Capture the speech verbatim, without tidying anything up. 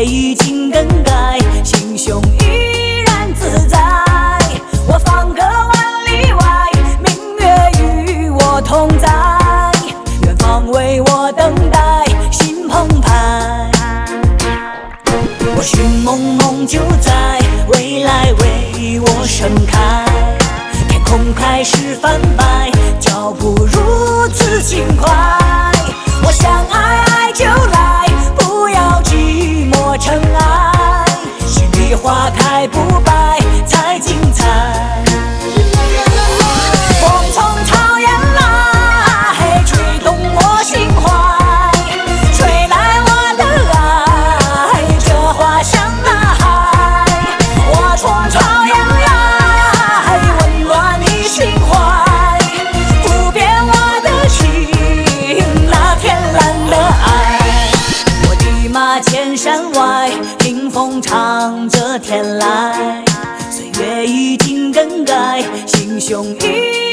月已经更改，心胸依然自在。我放歌万里外，明月与我同在，远方为我等待，心澎湃。我寻梦梦就在未来为我盛开，天空开始泛白，脚步如此轻快。我想爱爱就来，不要寂寞尘埃，心里花开不败才精彩。风从草原来，吹动我心怀，吹来我的爱，这花香呐喊。我从草原来，温暖你心怀，不变我的情，那天蓝的爱。我的马千山外，听风唱着天籁，岁月已经更改，心胸依